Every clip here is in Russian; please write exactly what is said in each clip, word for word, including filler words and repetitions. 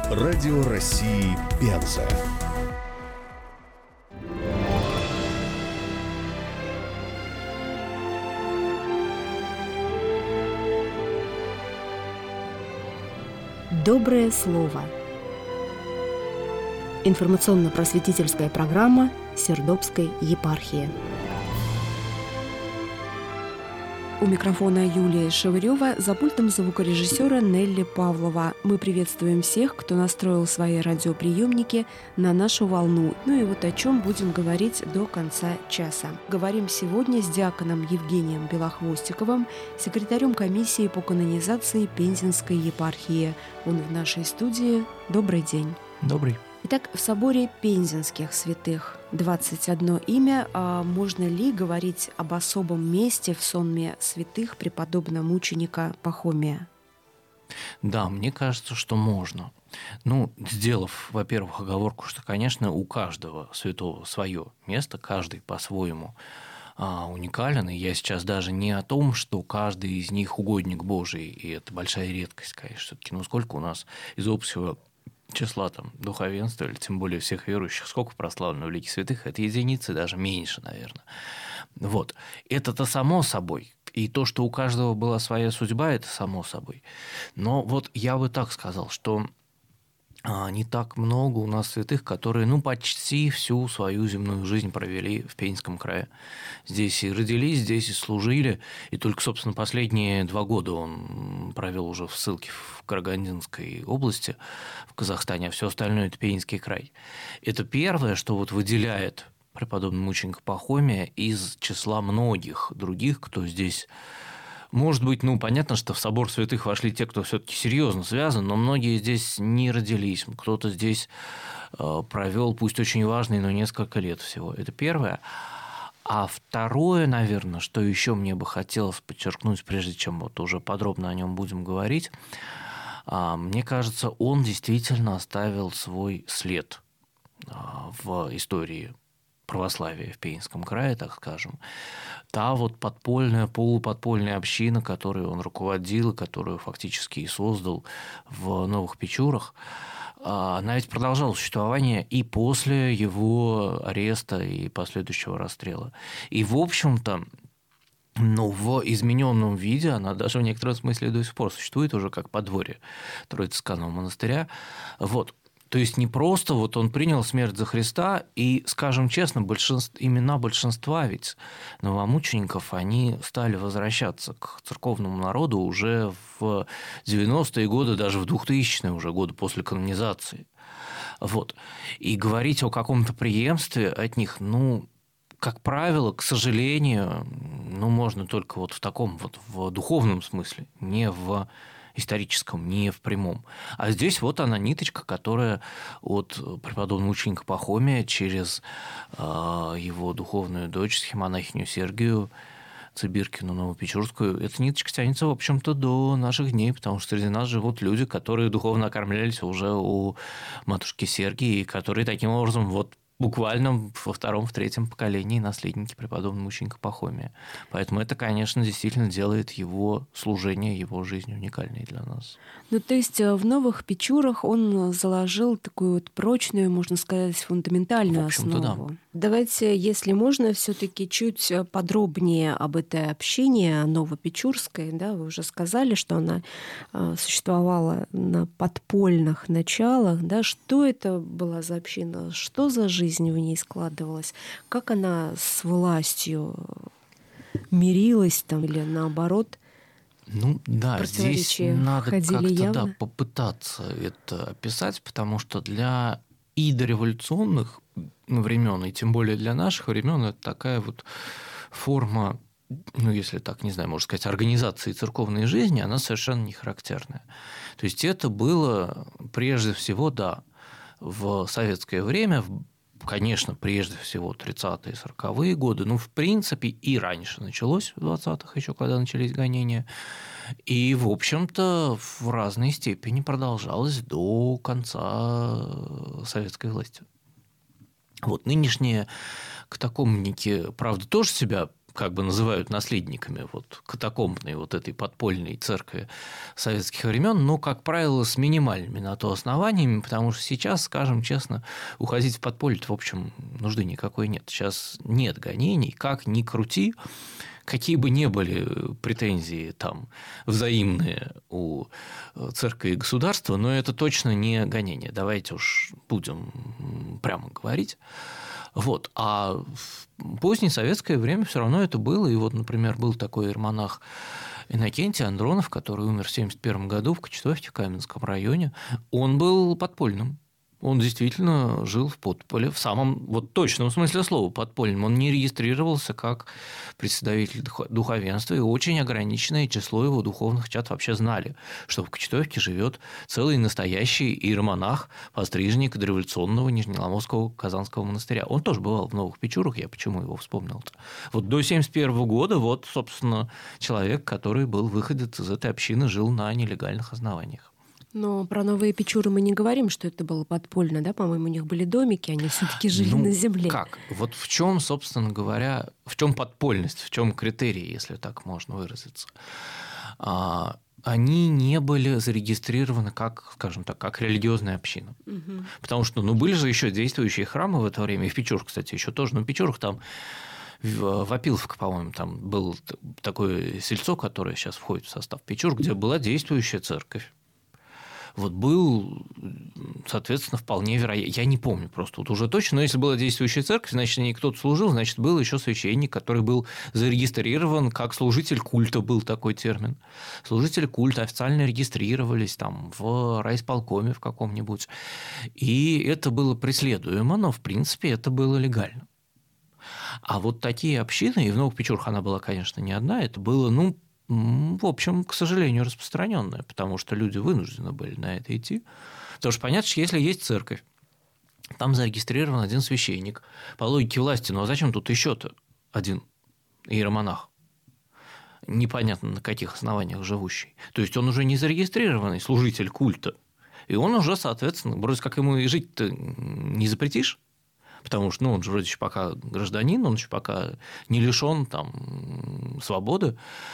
Радио России Пенза. Доброе слово. Информационно-просветительская программа Сердобской епархии. У микрофона Юлия Шевырева, за пультом звукорежиссера Нелли Павлова. Мы приветствуем всех, кто настроил свои радиоприемники на нашу волну. Ну и вот о чем будем говорить до конца часа. Говорим сегодня с диаконом Евгением Белохвостиковым, секретарем комиссии по канонизации Пензенской епархии. Он в нашей студии. Добрый день. Добрый. Итак, в соборе Пензенских святых двадцать одно имя. А можно ли говорить об особом месте в сонме святых преподобного мученика Пахомия? Да, мне кажется, что можно. Ну, сделав, во-первых, оговорку, что, конечно, у каждого святого свое место, каждый по-своему а, уникален. И я сейчас даже не о том, что каждый из них угодник Божий, и это большая редкость, конечно, все-таки. Ну, сколько у нас из общего числа там духовенства, или тем более всех верующих, сколько прославлено в лике святых, это единицы, даже меньше, наверное. Вот. Это-то само собой. И то, что у каждого была своя судьба, это само собой. Но вот я бы так сказал, что не так много у нас святых, которые, ну, почти всю свою земную жизнь провели в Пензенском крае. Здесь и родились, здесь и служили, и только, собственно, последние два года он провел уже в ссылке в Карагандинской области, в Казахстане, а все остальное – это Пензенский край. Это первое, что вот выделяет преподобного мученика Пахомия из числа многих других, кто здесь. Может быть, ну, понятно, что в собор святых вошли те, кто все-таки серьезно связан, но многие здесь не родились. Кто-то здесь провел, пусть очень важный, но несколько лет всего. Это первое. А второе, наверное, что еще мне бы хотелось подчеркнуть, прежде чем вот уже подробно о нем будем говорить, мне кажется, он действительно оставил свой след в истории православия в Пензенском крае, так скажем. Та вот подпольная, полуподпольная община, которую он руководил, которую фактически и создал в Новых Печурах, она ведь продолжала существование и после его ареста и последующего расстрела. И, в общем-то, ну, в измененном виде она даже в некотором смысле до сих пор существует уже как подворье Троицкого монастыря. Вот. То есть не просто вот он принял смерть за Христа, и, скажем честно, большинство, имена большинства ведь новомучеников, они стали возвращаться к церковному народу уже в девяностые годы, даже в двухтысячные уже годы после канонизации. Вот. И говорить о каком-то преемстве от них, ну, как правило, к сожалению, ну, можно только вот в таком вот в духовном смысле, не в историческом, не в прямом. А здесь вот она ниточка, которая от преподобного мученика Пахомия через э, его духовную дочь, схемонахиню Сергию Цибиркину Новопечурскую, эта ниточка тянется, в общем-то, до наших дней, потому что среди нас живут люди, которые духовно окормлялись уже у матушки Сергии, и которые таким образом вот буквально во втором, в третьем поколении наследники преподобного мученика Пахомия. Поэтому это, конечно, действительно делает его служение, его жизнь уникальной для нас. Ну, то есть в Новых Печурах он заложил такую вот прочную, можно сказать, фундаментальную основу. Да. Давайте, если можно, все-таки чуть подробнее об этой общине новопечурской. Да, вы уже сказали, что она существовала на подпольных началах. Да, что это была за община? Что за жизнь в ней складывалась? Как она с властью мирилась там, или наоборот? Ну да, здесь надо как-то явно? да, попытаться это описать, потому что для и дореволюционных времен, и тем более для наших времен, это такая вот форма, ну, если так, не знаю, можно сказать, организации церковной жизни, она совершенно не характерная. То есть это было прежде всего, да, в советское время, конечно, прежде всего тридцатые, сороковые годы, ну, в принципе, и раньше началось, в двадцатых еще, когда начались гонения, и, в общем-то, в разной степени продолжалось до конца советской власти. Вот нынешние катакомники, правда, тоже себя как бы называют наследниками вот, катакомбной вот этой подпольной церкви советских времен, но, как правило, с минимальными на то основаниями, потому что сейчас, скажем честно, уходить в подполье, в общем, нужды никакой нет. Сейчас нет гонений, как ни крути, какие бы ни были претензии там взаимные у церкви и государства, но это точно не гонение. Давайте уж будем прямо говорить. Вот. А в позднее советское время все равно это было. И вот, например, был такой иеромонах Иннокентий Андронов, который умер в семьдесят первом году в Кочетовке, в Каменском районе. Он был подпольным. Он действительно жил в подполе, в самом вот точном смысле слова подпольном. Он не регистрировался как представитель духовенства, и очень ограниченное число его духовных чад вообще знали, что в Кочетовке живет целый настоящий иеромонах, постриженник дореволюционного Нижнеломовского Казанского монастыря. Он тоже бывал в Новых Печурах, я почему его вспомнил-то. Вот до семьдесят первого года вот, собственно, человек, который был выходец из этой общины, жил на нелегальных основаниях. Но про Новые Печуры мы не говорим, что это было подпольно, да? По-моему, у них были домики, они все-таки жили ну, на земле. Как? Вот в чем, собственно говоря, в чем подпольность, в чем критерий, если так можно выразиться? Они не были зарегистрированы как, скажем так, как религиозная община. Угу. Потому что, ну, были же еще действующие храмы в это время, и в Печурах, кстати, еще тоже, но в Печурах там в Опиловке, по-моему, там был такое сельцо, которое сейчас входит в состав Печур, где была действующая церковь. Вот был, соответственно, вполне вероятно. Я не помню просто вот уже точно, но если была действующая церковь, значит, не кто-то служил, значит, был еще священник, который был зарегистрирован как служитель культа, был такой термин. Служители культа официально регистрировались там в райисполкоме в каком-нибудь, и это было преследуемо, но, в принципе, это было легально. А вот такие общины, и в Новых Печурах она была, конечно, не одна, это было, ну, в общем, к сожалению, распространенная, потому что люди вынуждены были на это идти. Потому что понятно, что если есть церковь, там зарегистрирован один священник, по логике власти, ну а зачем тут еще-то один иеромонах? Непонятно на каких основаниях живущий. То есть он уже не зарегистрированный служитель культа, и он уже, соответственно, вроде как ему и жить-то не запретишь. Потому что ну, он же вроде еще пока гражданин, он еще пока не лишен там, свободы.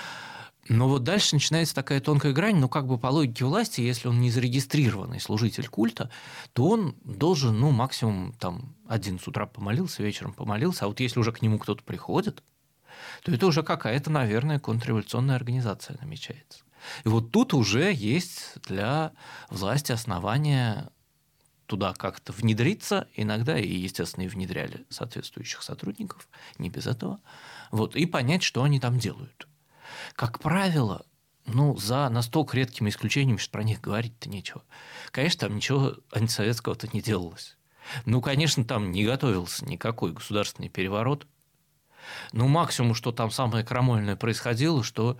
Но вот дальше начинается такая тонкая грань, ну, как бы по логике власти, если он не зарегистрированный служитель культа, то он должен, ну, максимум там один с утра помолился, вечером помолился, а вот если уже к нему кто-то приходит, то это уже какая-то, наверное, контрреволюционная организация намечается. И вот тут уже есть для власти основания туда как-то внедриться, иногда и, естественно, и внедряли соответствующих сотрудников, не без этого, вот, и понять, что они там делают. Как правило, ну, за настолько редкими исключениями, что про них говорить-то нечего. Конечно, там ничего антисоветского-то не делалось. Ну, конечно, там не готовился никакой государственный переворот. Ну, максимум, что там самое крамольное происходило, что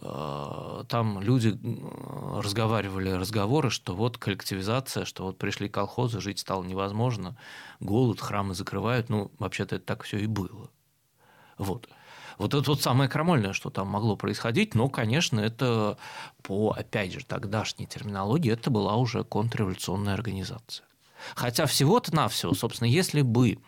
э, там люди разговаривали разговоры, что вот коллективизация, что вот пришли колхозы, жить стало невозможно, голод, храмы закрывают. Ну, вообще-то это так все и было. Вот. Вот это вот самое крамольное, что там могло происходить, но, конечно, это по, опять же, тогдашней терминологии, это была уже контрреволюционная организация. Хотя всего-то навсего, собственно, если бы,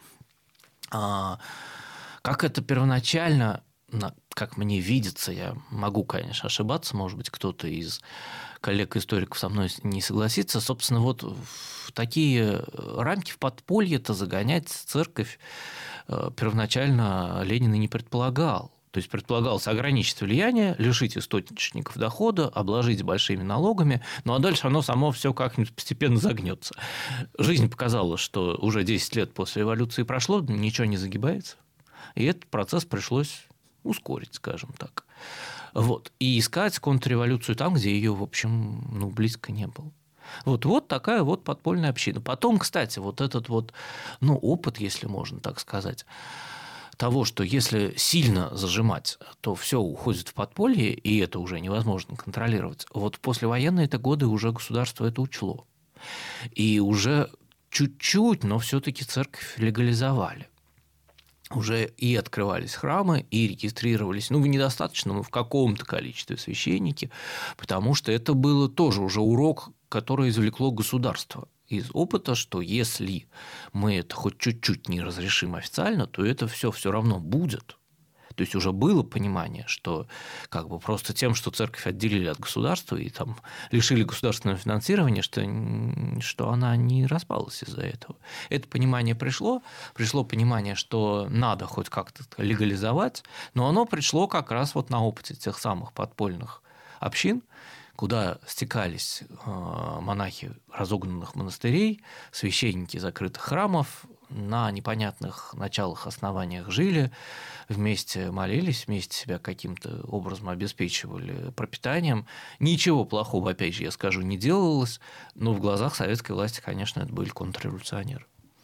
а, как это первоначально, как мне видится, я могу, конечно, ошибаться, может быть, кто-то из коллег-историков со мной не согласится, собственно, вот в такие рамки в подполье-то загонять церковь первоначально Ленин и не предполагал. То есть предполагалось ограничить влияние, лишить источников дохода, обложить большими налогами, ну а дальше оно само все как-нибудь постепенно загнется. Жизнь показала, что уже десять лет после революции прошло, ничего не загибается, и этот процесс пришлось ускорить, скажем так. Вот. И искать контрреволюцию там, где ее, в общем, ну, близко не было. Вот, вот такая вот подпольная община. Потом, кстати, вот этот вот, ну, опыт, если можно так сказать, того, что если сильно зажимать, то все уходит в подполье, и это уже невозможно контролировать. Вот в послевоенные-то годы уже государство это учло. И уже чуть-чуть, но все-таки церковь легализовали. Уже и открывались храмы, и регистрировались, ну, в недостаточном, но в каком-то количестве священники, потому что это было тоже уже урок, который извлекло государство из опыта, что если мы это хоть чуть-чуть не разрешим официально, то это все все равно будет. То есть уже было понимание, что как бы просто тем, что церковь отделили от государства и там лишили государственного финансирования, что, что она не распалась из-за этого. Это понимание пришло, пришло понимание, что надо хоть как-то легализовать, но оно пришло как раз вот на опыте тех самых подпольных общин, куда стекались монахи разогнанных монастырей, священники закрытых храмов, на непонятных началах, основаниях жили, вместе молились, вместе себя каким-то образом обеспечивали пропитанием. Ничего плохого, опять же, я скажу, не делалось, но в глазах советской власти, конечно, это были контрреволюционеры.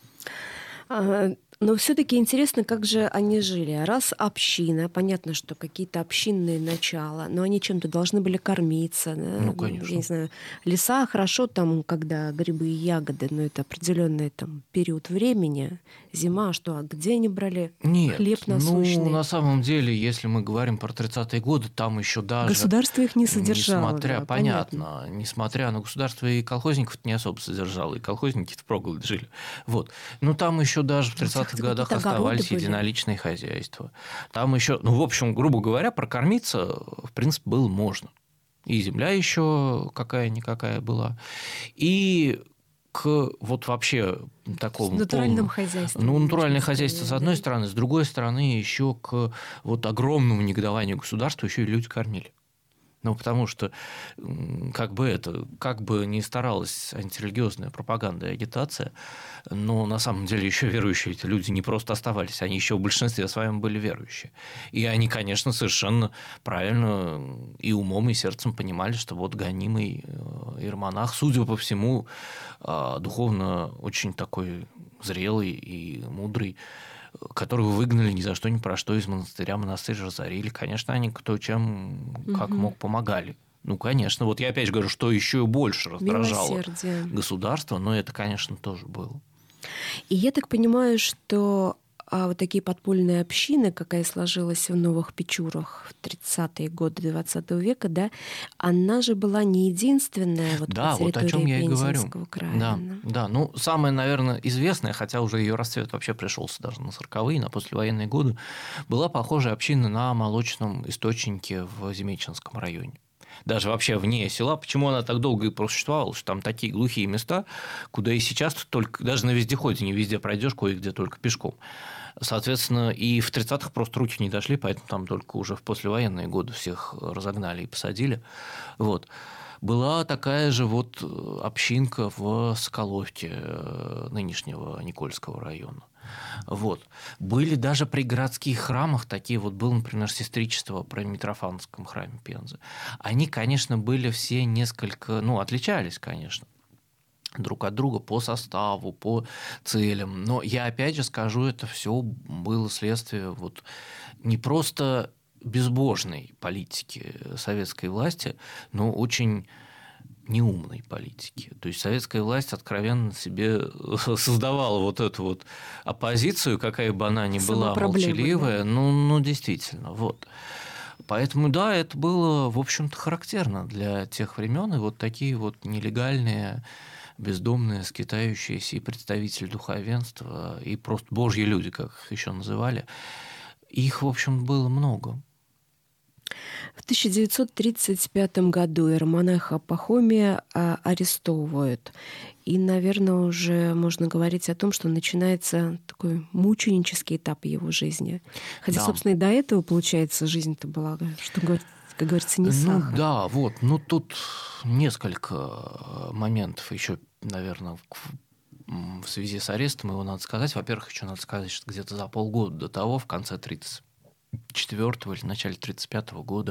Но все-таки интересно, как же они жили. Раз община, понятно, что какие-то общинные начала, но они чем-то должны были кормиться. Да? Ну, конечно. Я не знаю, леса хорошо там, когда грибы и ягоды, но это определенный там период времени. Зима, что, а где они брали Нет, хлеб насущный? Ну, на самом деле, если мы говорим про тридцатые годы, там еще даже... Государство их не содержало. Несмотря, да, понятно, понятно. Несмотря на государство, и колхозников не особо содержало, и колхозники впроголодь жили. Вот. Но там еще даже в тридцатых годах оставались единоличные хозяйства. Там еще, ну, в общем, грубо говоря, прокормиться, в принципе, было можно. И земля еще какая-никакая была. И к вот вообще такому... С натуральным полному, хозяйством. Ну, натуральное хозяйство, с одной стороны, с другой стороны, еще к вот огромному негодованию государства еще и люди кормили. Ну, потому что как бы это, как бы ни старалась антирелигиозная пропаганда и агитация, но на самом деле еще верующие эти люди не просто оставались, они еще в большинстве своем были верующие. И они, конечно, совершенно правильно и умом, и сердцем понимали, что вот гонимый иеромонах, судя по всему, духовно очень такой зрелый и мудрый, которого выгнали ни за что, ни про что из монастыря, монастырь разорили. Конечно, они кто чем, как угу. мог, помогали. Ну, конечно. Вот я опять же говорю, что еще больше раздражало государство, но это, конечно, тоже было. И я так понимаю, что а вот такие подпольные общины, какая сложилась в Новых Печурах в тридцатые годы двадцатого века, да, она же была не единственная вот да, по территории вот о чем я и говорю. края. Да, да, ну, самое, наверное, известное, хотя уже ее расцвет вообще пришелся даже на сороковые, на послевоенные годы, была похожая община на молочном источнике в Земечинском районе. Даже вообще вне села. Почему она так долго и просуществовала? Что там такие глухие места, куда и сейчас только даже на вездеходе не везде пройдешь, кое-где только пешком. Соответственно, и в тридцатых просто руки не дошли, поэтому там только уже в послевоенные годы всех разогнали и посадили. Вот. Была такая же вот общинка в Соколовке нынешнего Никольского района. Вот. Были даже при городских храмах такие, вот было, например, сестричество при Митрофановском храме Пензы. Они, конечно, были все несколько, ну, отличались, конечно, друг от друга по составу, по целям. Но я опять же скажу, это все было следствие вот не просто безбожной политики советской власти, но очень неумной политики. То есть советская власть откровенно себе создавала вот эту вот оппозицию, какая бы она ни была молчаливая, да? ну, ну, действительно, вот. Поэтому, да, это было, в общем-то, характерно для тех времен, и вот такие вот нелегальные, бездомные, скитающиеся и представители духовенства, и просто божьи люди, как их еще называли, их, в общем, было много. В тысяча девятьсот тридцать пятом году иеромонаха Пахомия арестовывают. И, наверное, уже можно говорить о том, что начинается такой мученический этап его жизни. Хотя, да. собственно, и до этого, получается, жизнь-то была, что, как говорится, не сахар. Ну да, вот. Ну тут несколько моментов еще, наверное, в связи с арестом его надо сказать. Во-первых, еще надо сказать, что где-то за полгода до того, в конце тридцать четвёртого или в начале тридцать пятого года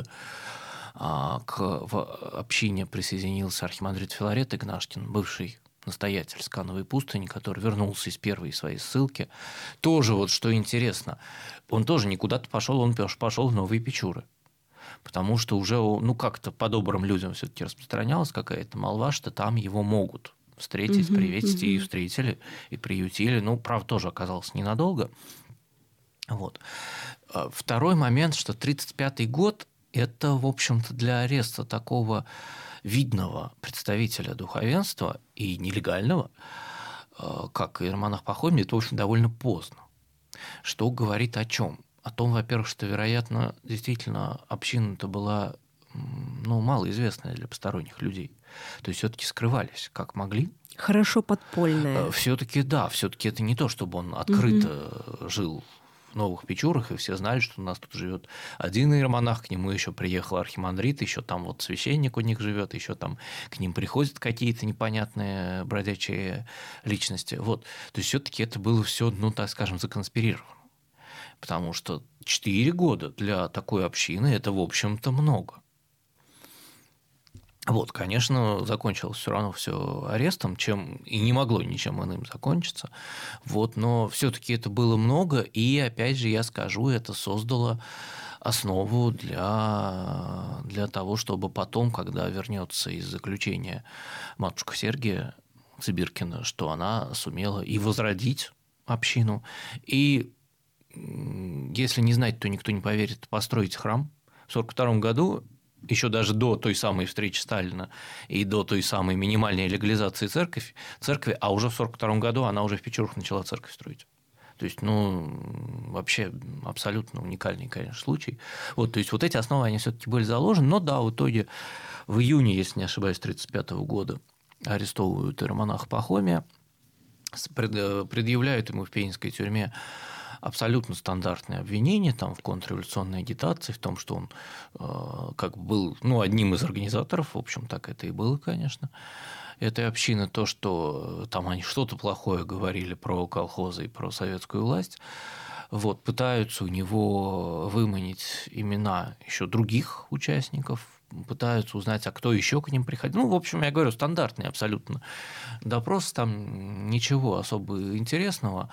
к в общине присоединился архимандрит Филарет Игнашкин, бывший настоятель Скановой пустыни, который вернулся из первой своей ссылки. Тоже вот что интересно, он тоже не куда-то пошел, он пошел в Новые Печуры. Потому что уже, ну, как-то по добрым людям все-таки распространялась какая-то молва, что там его могут встретить, угу, приветить, угу. и встретили, и приютили. Ну, правда, тоже оказалось ненадолго. Вот. Второй момент, что тридцать пятый год – это, в общем-то, для ареста такого видного представителя духовенства и нелегального, как иеромонах Пахомий, это, в общем, довольно поздно. Что говорит о чем? о том, во-первых, что, вероятно, действительно община-то была, ну, малоизвестная для посторонних людей. То есть все-таки скрывались, как могли. Хорошо подпольная. Все-таки да, все-таки это не то, чтобы он открыто угу. жил в Новых Печорах, и все знали, что у нас тут живет один иеромонах, к нему еще приехал архимандрит, еще там вот священник у них живет, еще там к ним приходят какие-то непонятные бродячие личности. Вот. То есть все-таки это было все, ну, так скажем, законспирировано. Потому что четыре года для такой общины – это, в общем-то, много. Вот, конечно, закончилось все равно все арестом, чем и не могло ничем иным закончиться. Вот, но все-таки это было много, и опять же я скажу, это создало основу для, для того, чтобы потом, когда вернется из заключения матушка Сергия Цыбиркина, что она сумела и возродить общину, и, если не знать, то никто не поверит, построить храм. В сорок втором году, еще даже до той самой встречи Сталина и до той самой минимальной легализации церковь, церкви, а уже в сорок втором году она уже в Печорах начала церковь строить. То есть, ну, вообще абсолютно уникальный, конечно, случай. Вот, то есть, вот эти основы, они все-таки были заложены, но да, в итоге в июне, если не ошибаюсь, тысяча девятьсот тридцать пятого года арестовывают иеромонаха Пахомия, предъявляют ему в пензенской тюрьме абсолютно стандартные обвинения там, в контрреволюционной агитации, в том, что он э, как бы был ну, одним из организаторов, в общем, так это и было, конечно, этой общины, то, что там они что-то плохое говорили про колхозы и про советскую власть, вот, пытаются у него выманить имена еще других участников, пытаются узнать, а кто еще к ним приходил. Ну, в общем, я говорю, стандартный абсолютно допрос, там ничего особо интересного.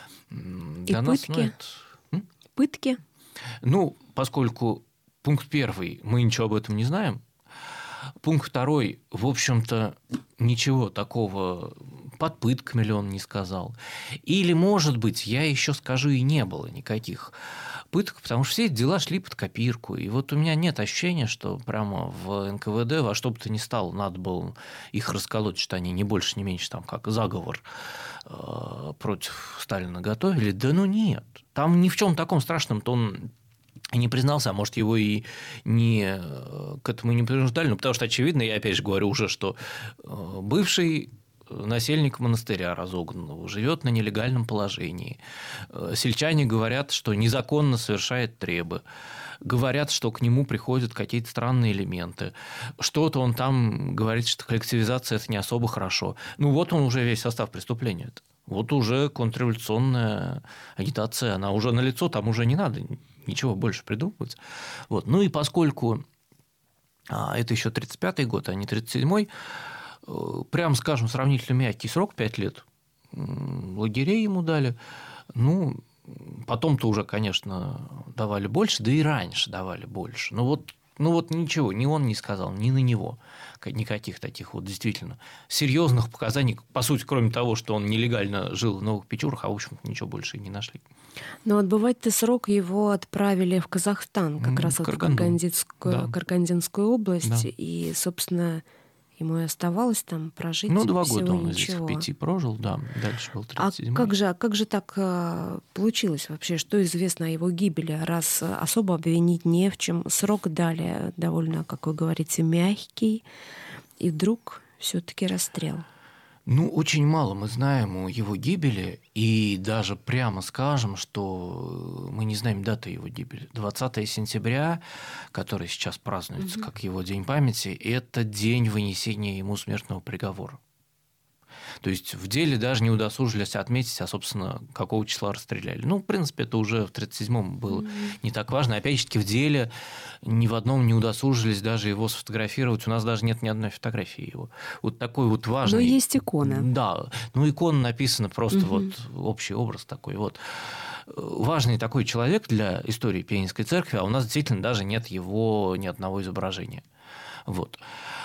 Для и нас, пытки? Ну, это... Пытки? Ну, поскольку пункт первый, мы ничего об этом не знаем, пункт второй, в общем-то, ничего такого под пытками ли он не сказал. Или, может быть, я еще скажу, и не было никаких пыток, потому что все эти дела шли под копирку. И вот у меня нет ощущения, что прямо в эн ка вэ дэ во что бы то ни стало, надо было их расколоть, что они не больше, не меньше, там, как заговор э, против Сталина готовили. Да ну нет. Там ни в чем таком страшном-то он не признался, а может, его и не, к этому не принуждали, ну, потому что, очевидно, я опять же говорю уже, что бывший насельник монастыря разогнанного живет на нелегальном положении. Сельчане говорят, что незаконно совершает требы. Говорят, что к нему приходят какие-то странные элементы. Что-то он там говорит, что коллективизация – это не особо хорошо. Ну, вот он уже весь состав преступления. Вот уже контрреволюционная агитация, она уже налицо, там уже не надо ничего больше придумывать. Вот. Ну и поскольку а, это еще тридцать пятый год, а не тридцать седьмой, прям, скажем, сравнительно мягкий срок, пять лет лагерей ему дали. Ну, потом-то уже, конечно, давали больше, да и раньше давали больше. Но вот, ну вот ничего, ни он не сказал, ни на него никаких таких вот действительно серьезных показаний, по сути, кроме того, что он нелегально жил в Новых Печорах, а, в общем-то, ничего больше и не нашли. Но отбывать-то срок его отправили в Казахстан, как раз вот в Карагандинскую, да. Карагандинскую область, да. И, собственно, ему и оставалось там прожить. Ну, два года он ничего. Здесь в Пяти прожил, да, дальше был тридцать седьмой. А как же, как же так получилось вообще? Что известно о его гибели? Раз особо обвинить не в чем, срок дали довольно, как вы говорите, мягкий, и вдруг все-таки расстрел. Ну, очень мало мы знаем о его гибели, и даже прямо скажем, что мы не знаем даты его гибели. двадцатого сентября, который сейчас празднуется угу. как его день памяти, это день вынесения ему смертного приговора. То есть в деле даже не удосужились отметить, а, собственно, какого числа расстреляли. Ну, в принципе, это уже в тридцать седьмом было mm-hmm. не так важно. Опять же таки, в деле ни в одном не удосужились даже его сфотографировать. У нас даже нет ни одной фотографии его. Вот такой вот важный... Но есть икона. Да. Ну, икона написана просто mm-hmm. вот общий образ такой вот. Важный такой человек для истории Пензенской церкви, а у нас действительно даже нет его ни одного изображения. Вот.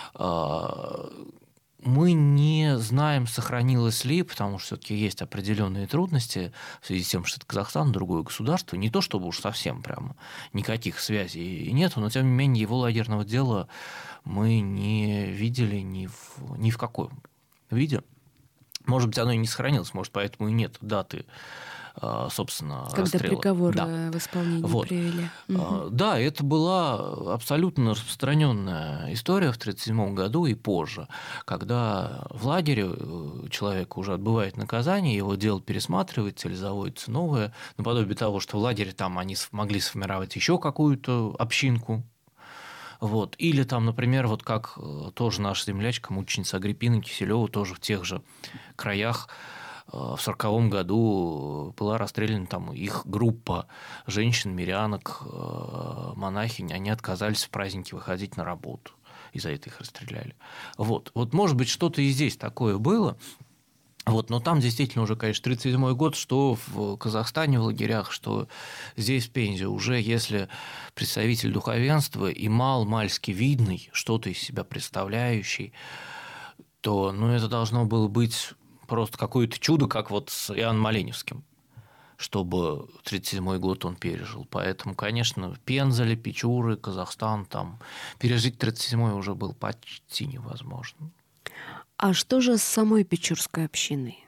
Мы не знаем, сохранилось ли, потому что все-таки есть определенные трудности в связи с тем, что это Казахстан, другое государство. Не то, чтобы уж совсем прямо никаких связей нет, но тем не менее его лагерного дела мы не видели ни в, ни в каком виде. Может быть, оно и не сохранилось, может, поэтому и нет даты собственно, Когда расстрела. приговор да. в исполнение вот. привели. Угу. Да, это была абсолютно распространенная история в тридцать седьмом году и позже, когда в лагере человек уже отбывает наказание, его дело пересматривается или заводится новое, наподобие того, что в лагере там они могли сформировать еще какую-то общинку. Вот. Или там, например, вот как тоже наша землячка, мученица Агриппина Киселева, тоже в тех же краях в сороковом году была расстреляна там их группа женщин, мирянок, монахинь. Они отказались в праздники выходить на работу. И за это их расстреляли. Вот. Вот, может быть, что-то и здесь такое было. Вот, но там действительно уже, конечно, тридцать седьмой год, что в Казахстане в лагерях, что здесь, в Пензе, уже если представитель духовенства и мал-мальски видный, что-то из себя представляющий, то ну, это должно было быть просто какое-то чудо, как вот с Иоанном Оленевским, чтобы тридцать седьмой год он пережил. Поэтому, конечно, Пенза, Печоры, Казахстан, там пережить тридцать седьмой уже было почти невозможно. А что же с самой Печорской общиной?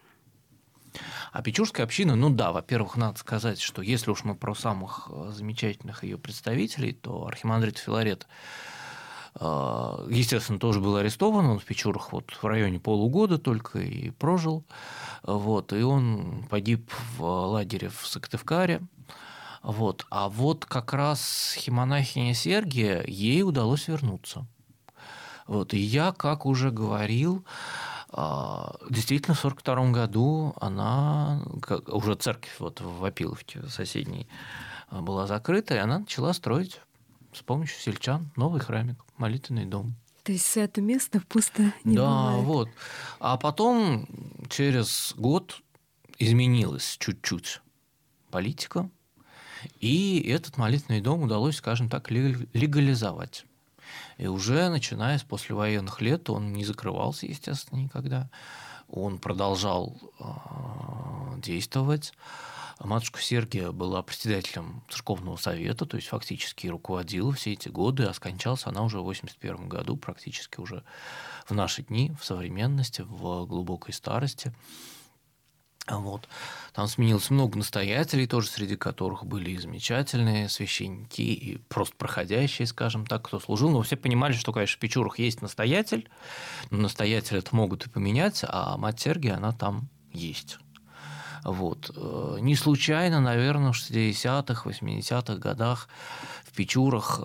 А Печорская община, ну да, во-первых, надо сказать, что если уж мы про самых замечательных ее представителей, то архимандрит Филарет, естественно, тоже был арестован, он в Печорах вот в районе полугода только и прожил, вот, и он погиб в лагере в Сыктывкаре. Вот. А вот как раз химонахиня Сергия, ей удалось вернуться. Вот. И я, как уже говорил, действительно, в сорок втором году она, уже церковь вот в Вапиловке соседней была закрыта, и она начала строить с помощью сельчан новый храмик, молитвенный дом. То есть это место пусто не да, бывает. Да, вот. А потом через год изменилась чуть-чуть политика, и этот молитвенный дом удалось, скажем так, легализовать. И уже начиная с послевоенных лет он не закрывался, естественно, никогда. Он продолжал действовать. Матушка Сергия была председателем церковного совета, то есть фактически руководила все эти годы, а скончалась она уже в восемьдесят первом году, практически уже в наши дни, в современности, в глубокой старости. Вот. Там сменилось много настоятелей, тоже среди которых были и замечательные священники, и просто проходящие, скажем так, кто служил. Но все понимали, что, конечно, в Печорах есть настоятель, но настоятель это могут и поменять, а мать Сергия, она там есть. Вот. Не случайно, наверное, в шестидесятых, восьмидесятых годах в Печорах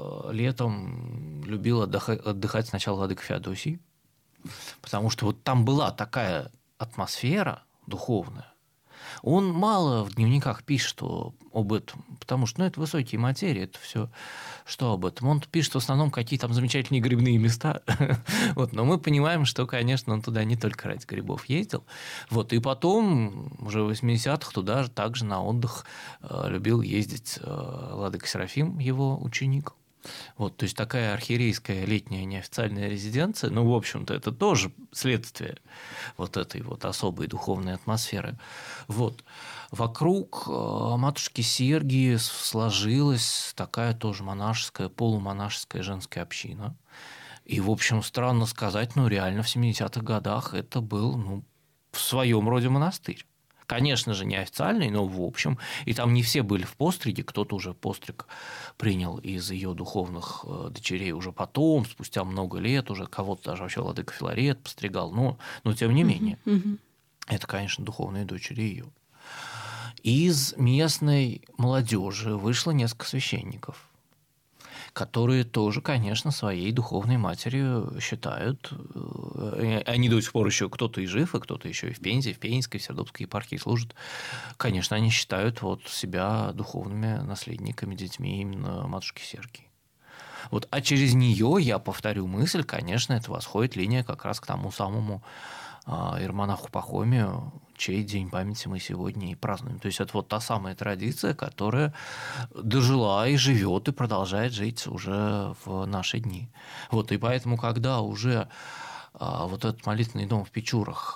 летом любил отдыхать сначала владыка Феодосий, потому что вот там была такая атмосфера духовная. Он мало в дневниках пишет об этом, потому что ну, это высокие материи, это все что об этом. Он пишет в основном какие там замечательные грибные места. Вот, но мы понимаем, что, конечно, он туда не только ради грибов ездил. Вот, и потом, уже в восьмидесятых, туда же также на отдых любил ездить владыка Серафим, его ученик. Вот, то есть такая архиерейская летняя неофициальная резиденция, ну, в общем-то, это тоже следствие вот этой вот особой духовной атмосферы. Вот. Вокруг матушки Сергии сложилась такая тоже монашеская, полумонашеская женская община. И, в общем, странно сказать, но реально в семидесятых годах это был ну, в своем роде монастырь. Конечно же, неофициальный, но в общем. И там не все были в постриге, кто-то уже постриг принял из ее духовных дочерей уже потом, спустя много лет, уже кого-то даже вообще владыка Филарет постригал, но, но тем не менее. Uh-huh. Это, конечно, духовные дочери ее. Из местной молодежи вышло несколько священников, которые тоже, конечно, своей духовной матерью считают. Они до сих пор еще кто-то и жив, и кто-то еще и в Пензе, в Пензенской, в Сердобской епархии служит. Конечно, они считают вот себя духовными наследниками, детьми именно матушки Сергии. Вот. А через нее, я повторю мысль, конечно, это восходит линия как раз к тому самому иеромонаху Пахомию, чей день памяти мы сегодня и празднуем. То есть это вот та самая традиция, которая дожила и живет, и продолжает жить уже в наши дни. Вот, и поэтому, когда уже вот этот молитвенный дом в Печорах,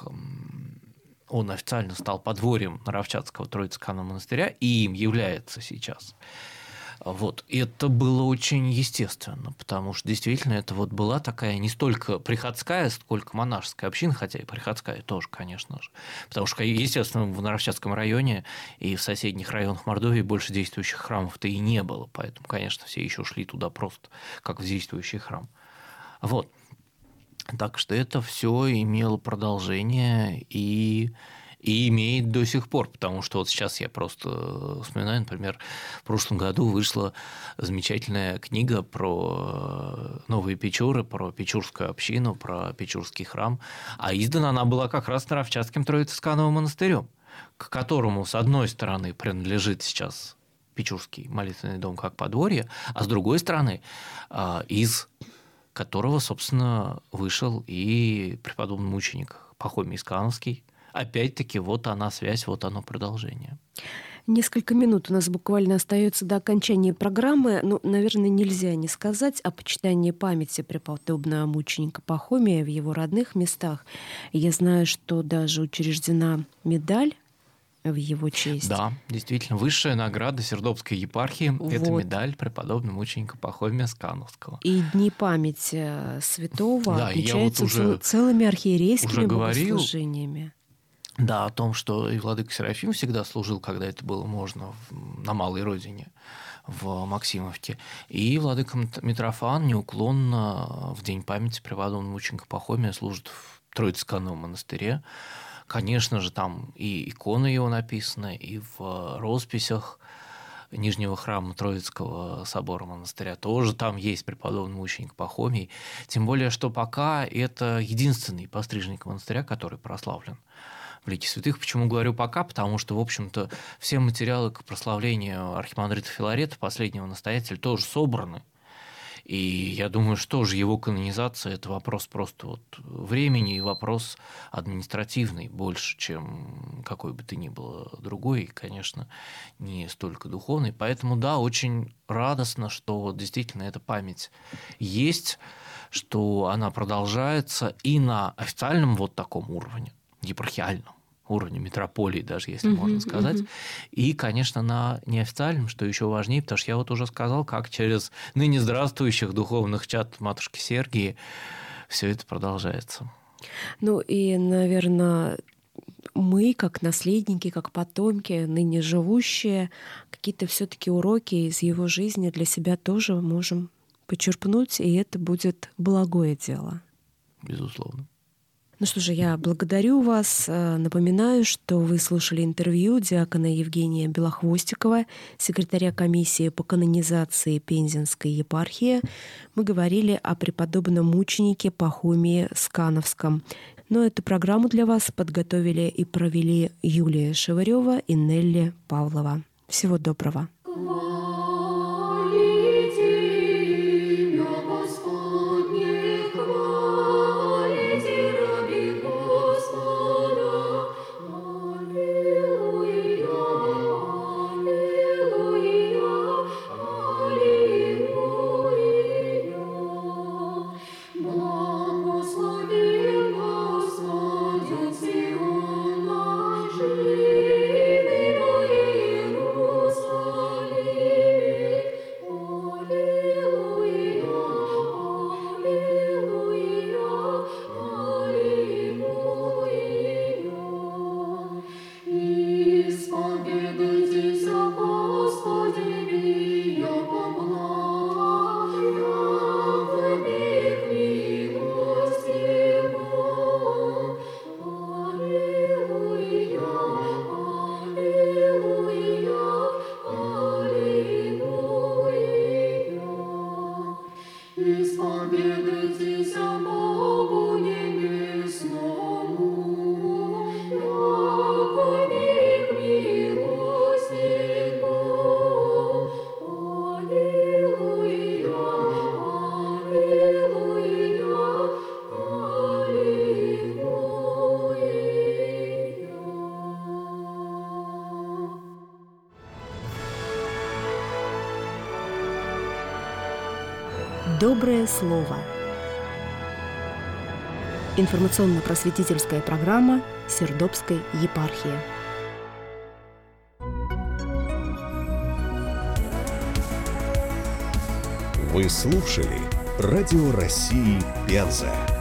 он официально стал подворьем Наровчатского Троицкого монастыря, и им является сейчас, Вот. И это было очень естественно, потому что действительно это вот была такая не столько приходская, сколько монашеская община, хотя и приходская тоже, конечно же. Потому что, естественно, в Наровчатском районе и в соседних районах Мордовии больше действующих храмов-то и не было, поэтому, конечно, все еще шли туда просто как в действующий храм. Вот. Так что это все имело продолжение и... И имеет до сих пор, потому что вот сейчас я просто вспоминаю, например, в прошлом году вышла замечательная книга про Новые Печоры, про Печорскую общину, про Печорский храм, а издана она была как раз Наровчатским Троице-Искановым монастырем, к которому, с одной стороны, принадлежит сейчас Печорский молитвенный дом как подворье, а с другой стороны, из которого, собственно, вышел и преподобный мученик Пахомий Искановский. Опять-таки, вот она связь, вот оно продолжение. Несколько минут у нас буквально остается до окончания программы. Ну, наверное, нельзя не сказать о почитании памяти преподобного мученика Пахомия в его родных местах. Я знаю, что даже учреждена медаль в его честь. Да, действительно, высшая награда Сердобской епархии вот. Это медаль преподобного мученика Пахомия Скановского. И дни памяти святого да, отмечаются вот уже, целыми архиерейскими уже говорил, богослужениями. Да, о том, что и владыка Серафим всегда служил, когда это было можно, на Малой Родине, в Максимовке. И владыка Митрофан неуклонно в день памяти преподобного мученика Пахомия служит в Троице-Искановом монастыре. Конечно же, там и иконы его написаны, и в росписях Нижнего храма Троицкого собора монастыря тоже там есть преподобный мученик Пахомий. Тем более, что пока это единственный постриженник монастыря, который прославлен в лике святых. Почему говорю пока? Потому что, в общем-то, все материалы к прославлению архимандрита Филарета, последнего настоятеля, тоже собраны. И я думаю, что же его канонизация – это вопрос просто вот времени и вопрос административный больше, чем какой бы то ни было другой, и, конечно, не столько духовный. Поэтому, да, очень радостно, что вот действительно эта память есть, что она продолжается и на официальном вот таком уровне, епархиальном уровне митрополии, даже если uh-huh, можно сказать. Uh-huh. И, конечно, на неофициальном, что еще важнее, потому что я вот уже сказал, как через ныне здравствующих духовных чад матушки Сергии все это продолжается. Ну и, наверное, мы, как наследники, как потомки, ныне живущие, какие-то все-таки уроки из его жизни для себя тоже можем почерпнуть, и это будет благое дело. Безусловно. Ну что же, я благодарю вас. Напоминаю, что вы слушали интервью диакона Евгения Белохвостикова, секретаря комиссии по канонизации Пензенской епархии. Мы говорили о преподобном мученике Пахомии Скановском. Но эту программу для вас подготовили и провели Юлия Шеварева и Нелли Павлова. Всего доброго. Доброе слово. Информационно-просветительская программа Сердобской епархии. Вы слушали Радио России Пенза.